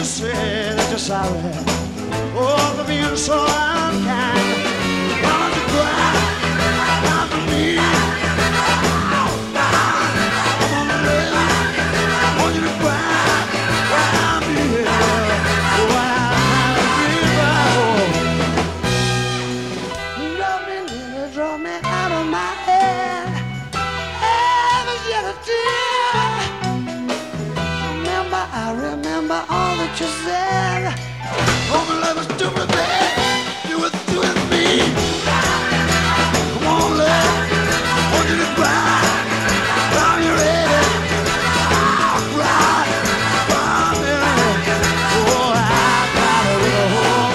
you say that you're sorry, oh, for being so unkind. Why don't you cry out for me? Come on, lady, I want you to cry out for me. Oh, I'm drove me out of my head. Heaven's shed a tear. I remember all that you said. Oh, my love is stupid, babe. You were doing me. Come on, love. I want you to cry. Now you're ready. Cry. Cry, baby. Oh, I got a little home.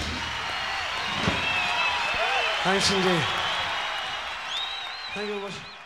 Thanks indeed. Thank you very much.